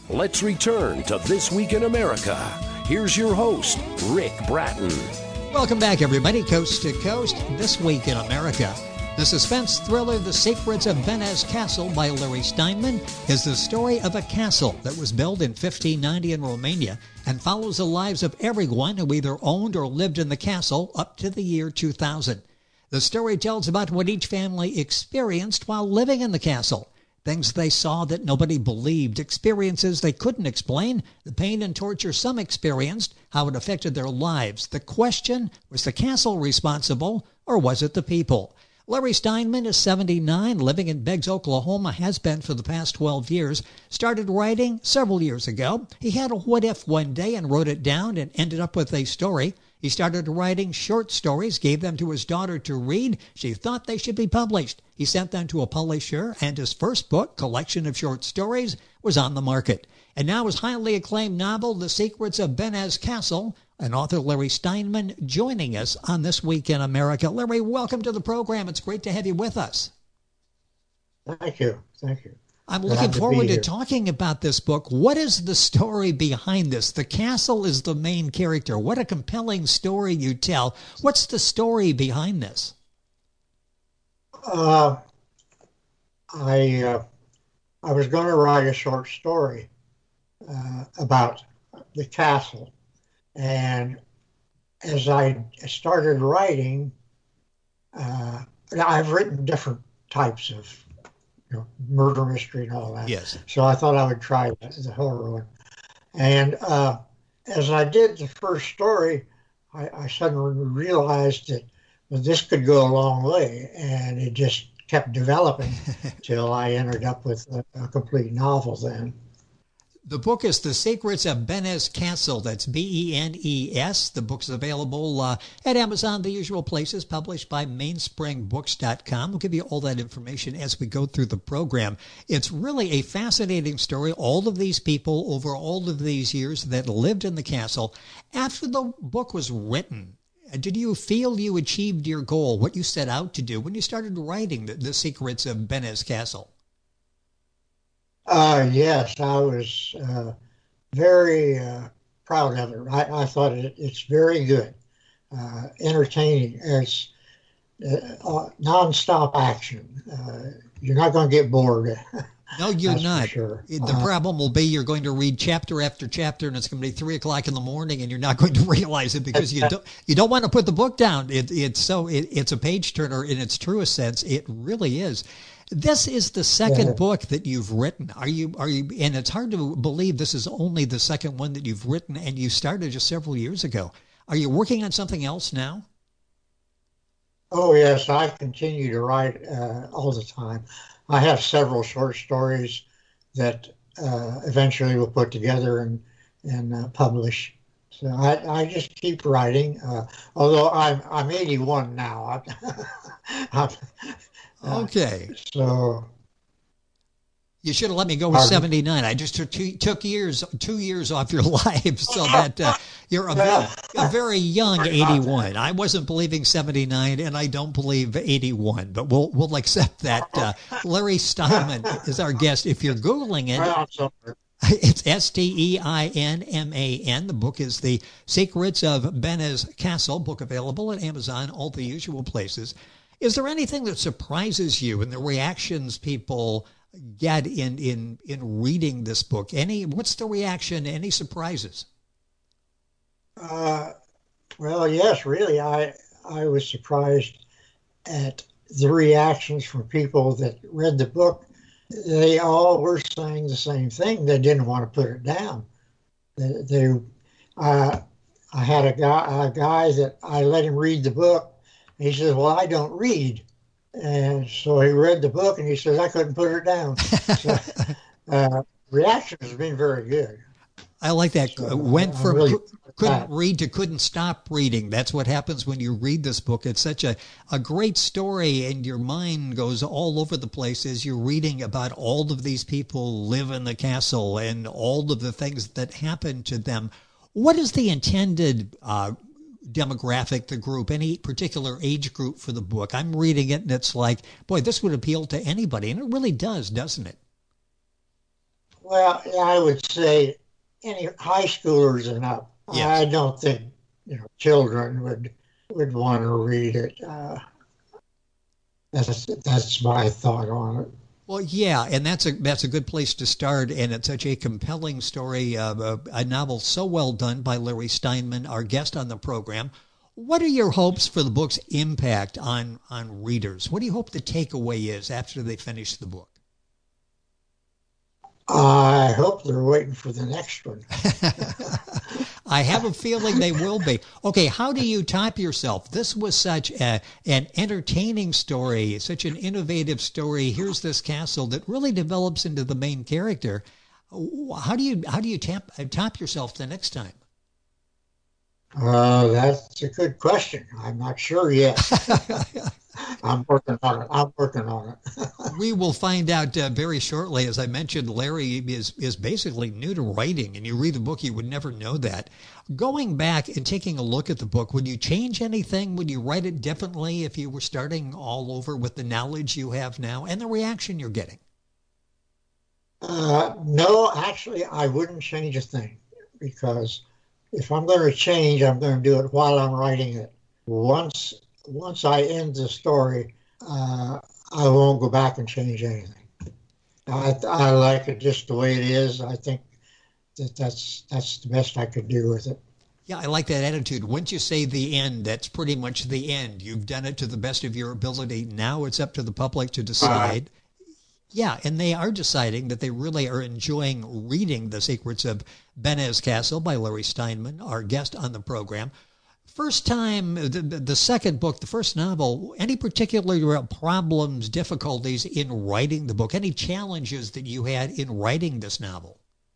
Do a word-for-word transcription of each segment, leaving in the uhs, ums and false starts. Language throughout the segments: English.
Let's return to This Week in America. Here's your host, Rick Bratton. Welcome back, everybody, coast to coast. This Week in America. The suspense thriller The Secrets of Benez Castle by Larry Steinman is the story of a castle that was built in fifteen ninety in Romania and follows the lives of everyone who either owned or lived in the castle up to the year two thousand. The story tells about what each family experienced while living in the castle. Things they saw that nobody believed, experiences they couldn't explain, the pain and torture some experienced, how it affected their lives. The question, was the castle responsible or was it the people? Larry Steinman is seventy-nine, living in Beggs, Oklahoma, has been for the past twelve years. Started writing several years ago. He had a what if one day and wrote it down and ended up with a story. He started writing short stories, gave them to his daughter to read. She thought they should be published. He sent them to a publisher, and his first book, collection of short stories, was on the market. And now his highly acclaimed novel, The Secrets of Benez Castle, and author Larry Steinman joining us on This Week in America. Larry, welcome to the program. It's great to have you with us. Thank you. Thank you. I'm looking forward to talking about this book. What is the story behind this? The castle is the main character. What a compelling story you tell. What's the story behind this? Uh, I uh, I was going to write a short story uh, about the castle, and as I started writing, uh, I've written different types of you know, murder mystery and all that. Yes. So I thought I would try the horror one. And uh, as I did the first story, I, I suddenly realized that well, this could go a long way, and it just kept developing till I ended up with a, a complete novel then. The book is The Secrets of Benez Castle. That's B E N E S. The book's available uh, at Amazon, the usual places, published by mainspring books dot com. We'll give you all that information as we go through the program. It's really a fascinating story. All of these people over all of these years that lived in the castle. After the book was written, did you feel you achieved your goal, what you set out to do when you started writing The, the Secrets of Benez Castle? Uh, yes, I was uh, very uh, proud of it. I, I thought it, it's very good, uh, entertaining. It's uh, uh, nonstop action. Uh, you're not going to get bored. No, you're That's not. for sure. The Uh, problem will be you're going to read chapter after chapter, and it's going to be three o'clock in the morning, and you're not going to realize it because you don't you don't want to put the book down. It, it's so it, it's a page turner in its truest sense. It really is. This is the second Yeah. book that you've written. Are you are you? And it's hard to believe this is only the second one that you've written, and you started just several years ago. Are you working on something else now? Oh, yes, I continue to write uh, all the time. I have several short stories that uh, eventually will put together and, and uh, publish. So I, I just keep writing, uh, although I'm I'm eighty-one now. I'm, uh, Okay. So You should have let me go with Pardon? seventy-nine. I just took two, took years, two years off your life so that uh, you're a, very, a very young eighty-one. I wasn't believing seventy-nine, and I don't believe eighty-one, but we'll we'll accept that. Uh, Larry Steinman is our guest. If you're Googling it, well, so- it's S T E I N M A N. The book is The Secrets of Benez Castle, book available at Amazon, all the usual places. Is there anything that surprises you in the reactions people get in in in reading this book? Any what's the reaction? Any surprises? Uh, well, yes, really. I I was surprised at the reactions from people that read the book. They all were saying the same thing. They didn't want to put it down. They, they uh, I had a guy a guy that I let him read the book. And he says, "Well, I don't read." And so he read the book, and he says, "I couldn't put it down." So, uh, reaction has been very good. I like that. So, Went I'm from really cou- couldn't glad. read to couldn't stop reading. That's what happens when you read this book. It's such a, a great story, and your mind goes all over the place as you're reading about all of these people live in the castle and all of the things that happen to them. What is the intended uh, demographic, the group, any particular age group for the book? I'm reading it, and it's like, boy, this would appeal to anybody, and it really does, doesn't it? Well, I would say any high schoolers and up. Yes. I don't think you know children would would want to read it. Uh, that's that's my thought on it. Well, yeah, and that's a that's a good place to start, and it's such a compelling story, uh, a, a novel so well done by Larry Steinman, our guest on the program. What are your hopes for the book's impact on on readers? What do you hope the takeaway is after they finish the book? I hope they're waiting for the next one. I have a feeling they will be. Okay, how do you top yourself? This was such a, an entertaining story, such an innovative story. Here's this castle that really develops into the main character. How do you how do you tap, top yourself the next time? Uh, that's a good question. I'm not sure yet. I'm working on it. I'm working on it. We will find out uh, very shortly. As I mentioned, Larry is is basically new to writing, and you read the book, you would never know that. Going back and taking a look at the book, would you change anything? Would you write it differently if you were starting all over with the knowledge you have now and the reaction you're getting? Uh, no, actually, I wouldn't change a thing because if I'm going to change, I'm going to do it while I'm writing it. Once once I end the story, uh, I won't go back and change anything. I, I like it just the way it is. I think that that's that's the best I could do with it. Yeah, I like that attitude. Once you say the end, that's pretty much the end. You've done it to the best of your ability. Now it's up to the public to decide. Uh, yeah, and they are deciding that they really are enjoying reading The Secrets of Benez Castle by Larry Steinman, our guest on the program. First time, the, the second book, the first novel, any particular problems, difficulties in writing the book? Any challenges that you had in writing this novel?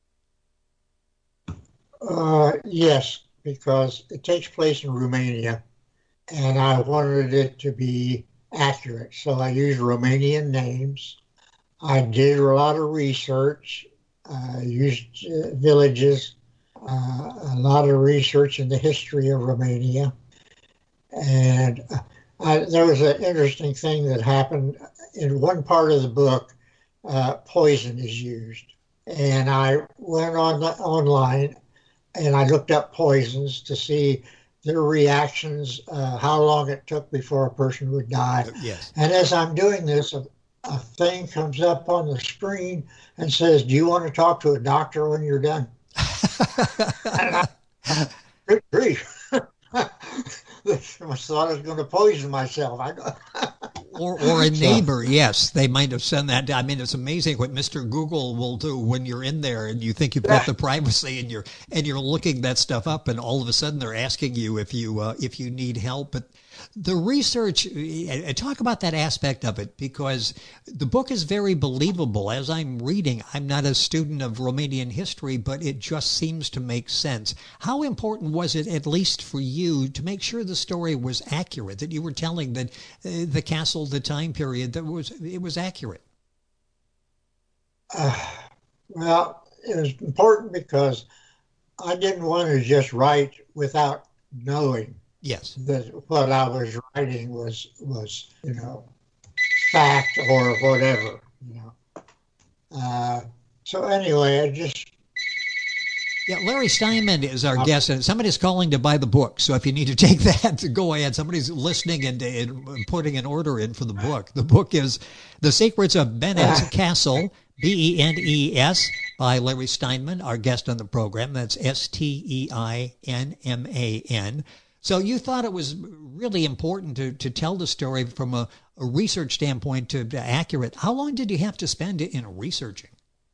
Uh, yes, because it takes place in Romania, and I wanted it to be accurate. So I used Romanian names. I did a lot of research, uh, used uh, villages, uh, a lot of research in the history of Romania. And I, there was an interesting thing that happened. In one part of the book, uh, poison is used. And I went on the, online and I looked up poisons to see their reactions, uh, how long it took before a person would die. Yes. And as I'm doing this, a, a thing comes up on the screen and says, "Do you want to talk to a doctor when you're done?" I, good grief. I thought I was going to poison myself. I, or or a neighbor, so, yes. They might have sent that. I mean, it's amazing what Mister Google will do when you're in there and you think you've got the privacy and you're and you're looking that stuff up, and all of a sudden they're asking you if you uh, if you need help. But the research, uh, talk about that aspect of it, because the book is very believable. As I'm reading, I'm not a student of Romanian history, but it just seems to make sense. How important was it, at least for you, to make sure the story was accurate, that you were telling that uh, the castle, the time period, that was it was accurate? Uh, well, it was important because I didn't want to just write without knowing. Yes. That what I was writing was was you know fact or whatever, you know. Uh, so anyway, I just. Yeah, Larry Steinman is our guest, and somebody's calling to buy the book. So if you need to take that, go ahead. Somebody's listening and, and putting an order in for the book. The book is The Secrets of Benez Castle, B E N E S, by Larry Steinman, our guest on the program. That's S T E I N M A N. So you thought it was really important to, to tell the story from a, a research standpoint to, to accurate. How long did you have to spend in researching?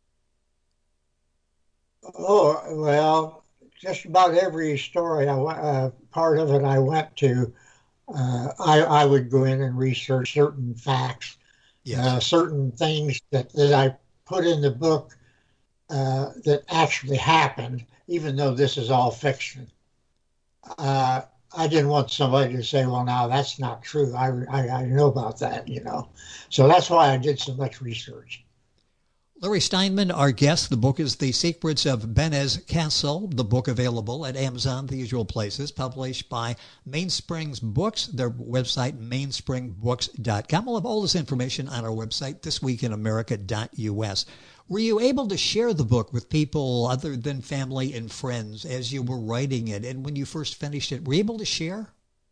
Oh, well, just about every story, I uh, part of it I went to, uh, I, I would go in and research certain facts, yes. uh, certain things that, that I put in the book uh, that actually happened, even though this is all fiction. Uh, I didn't want somebody to say, well, now that's not true. I, I, I know about that, you know. So that's why I did so much research. Larry Steinman, our guest. The book is The Secrets of Benez Castle. The book available at Amazon, the usual places, published by Mainsprings Books. Their website, mainspring books dot com. We'll have all this information on our website, this week in america dot u s. Were you able to share the book with people other than family and friends as you were writing it? And when you first finished it, were you able to share?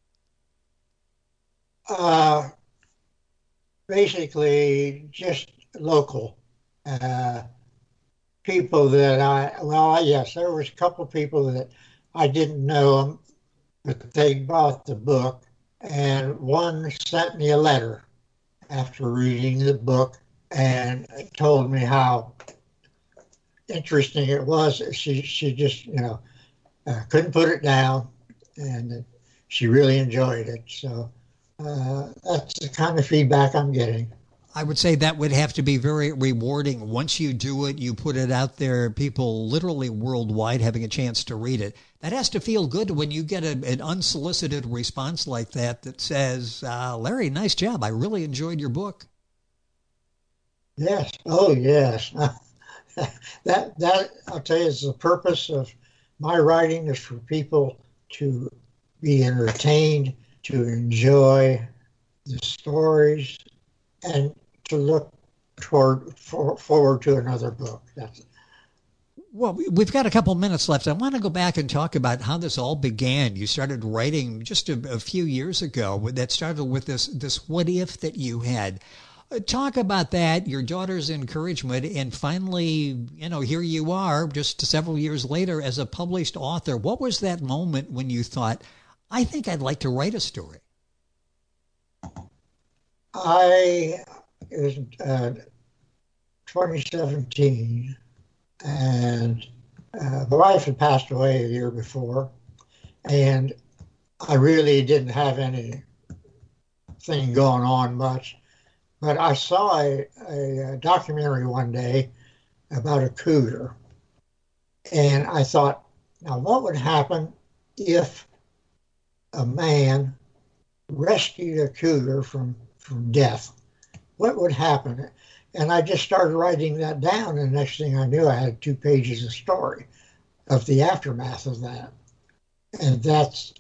Uh, basically, just local. Uh, people that I, well, yes, there was a couple of people that I didn't know them, but they bought the book, and one sent me a letter after reading the book and told me how interesting it was. She, she just, you know, uh, couldn't put it down, and she really enjoyed it. So uh, that's the kind of feedback I'm getting. I would say that would have to be very rewarding. Once you do it, you put it out there, people literally worldwide having a chance to read it. That has to feel good when you get a, an unsolicited response like that that says, uh, Larry, nice job. I really enjoyed your book. Yes. Oh, yes. that, that, I'll tell you, is the purpose of my writing, is for people to be entertained, to enjoy the stories, and to look toward for, forward to another book. That's it. Well, we've got a couple minutes left. I want to go back and talk about how this all began. You started writing just a, a few years ago. That started with this this what if that you had. Uh, talk about that, your daughter's encouragement, and finally, you know, here you are just several years later as a published author. What was that moment when you thought, I think I'd like to write a story? I, it was uh, twenty seventeen, and uh, my wife had passed away a year before, and I really didn't have anything going on much. But I saw a, a, a documentary one day about a cougar, and I thought, now what would happen if a man rescued a cougar from from death? What would happen? And I just started writing that down, and the next thing I knew, I had two pages of story of the aftermath of that. And that's,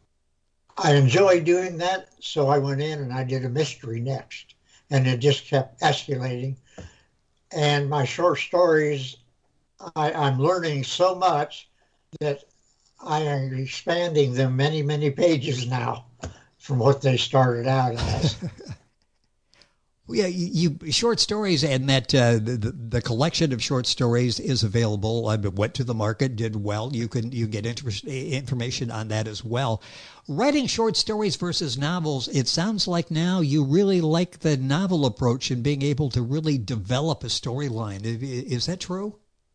I enjoy doing that, so I went in and I did a mystery next, and it just kept escalating. And my short stories, I, I'm learning so much that I am expanding them many, many pages now from what they started out as. Yeah, you, you short stories, and that uh, the, the collection of short stories is available. I went to the market, did well. You can you get interest, information on that as well. Writing short stories versus novels, it sounds like now you really like the novel approach and being able to really develop a storyline. Is that true?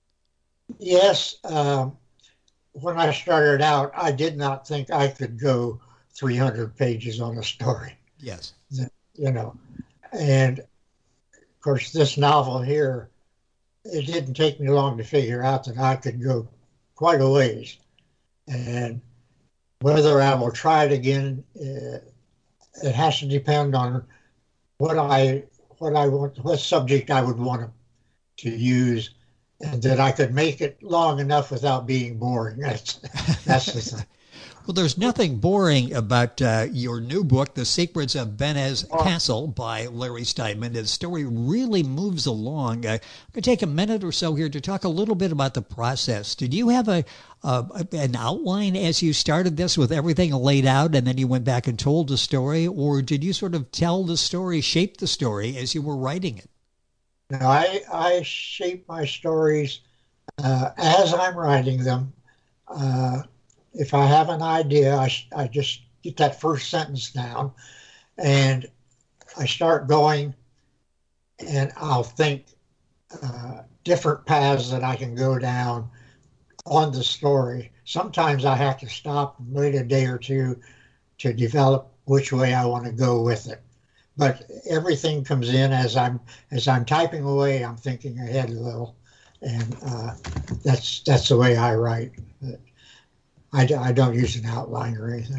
Yes. Um, when I started out, I did not think I could go three hundred pages on a story. Yes. You know. And of course, this novel here, it didn't take me long to figure out that I could go quite a ways. And whether I will try it again, uh, it has to depend on what I what I want, what subject I would want to, to use, and that I could make it long enough without being boring. That's that's the thing. Well, there's nothing boring about uh, your new book, The Secrets of Benez Castle by Larry Steinman. The story really moves along. Uh, I'm going to take a minute or so here to talk a little bit about the process. Did you have a, a an outline as you started this with everything laid out, and then you went back and told the story, or did you sort of tell the story, shape the story as you were writing it? No, I, I shape my stories uh, as I'm writing them. Uh, If I have an idea, I, I just get that first sentence down, and I start going, and I'll think uh, different paths that I can go down on the story. Sometimes I have to stop and wait a day or two to develop which way I want to go with it. But everything comes in as I'm as I'm typing away. I'm thinking ahead a little, and uh, that's that's the way I write. I, I don't use an outline or anything.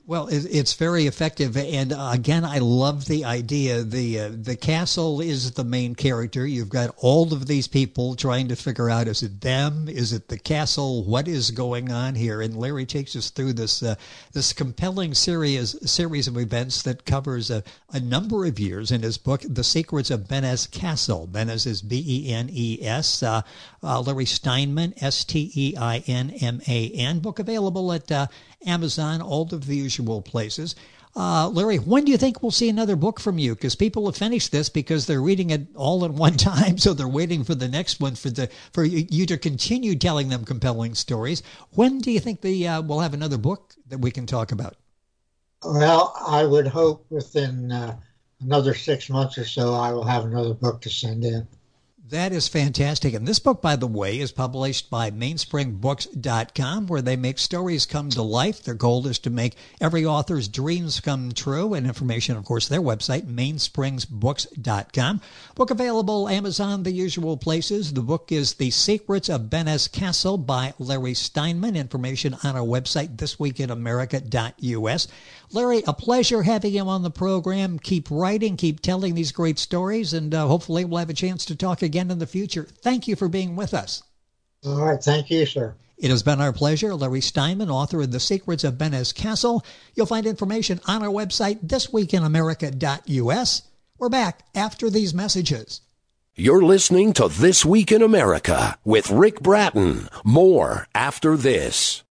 Well, it's very effective, and uh, again, I love the idea. The uh, the castle is the main character. You've got all of these people trying to figure out, is it them? Is it the castle? What is going on here? And Larry takes us through this uh, this compelling series series of events that covers a, a number of years in his book, The Secrets of Benez Castle. Benez is B E N E S. Uh, uh, Larry Steinman, S T E I N M A N. Book available at uh, Amazon, all of the usual places. Uh, Larry, when do you think we'll see another book from you? Because people have finished this because they're reading it all at one time, so they're waiting for the next one for the for you to continue telling them compelling stories. When do you think the uh, we'll have another book that we can talk about? Well, I would hope within uh, another six months or so, I will have another book to send in. That is fantastic. And this book, by the way, is published by mainspring books dot com, where they make stories come to life. Their goal is to make every author's dreams come true. And information, of course, their website, mainspring books dot com. Book available Amazon, the usual places. The book is The Secrets of Benez Castle by Larry Steinman. Information on our website, this week in america dot U S. Larry, a pleasure having you on the program. Keep writing, keep telling these great stories, and uh, hopefully we'll have a chance to talk again in the future. Thank you for being with us. All right. Thank you, sir. It has been our pleasure. Larry Steinman, author of The Secrets of Benez Castle. You'll find information on our website, this week in america dot U S. We're back after these messages. You're listening to This Week in America with Rick Bratton. More after this.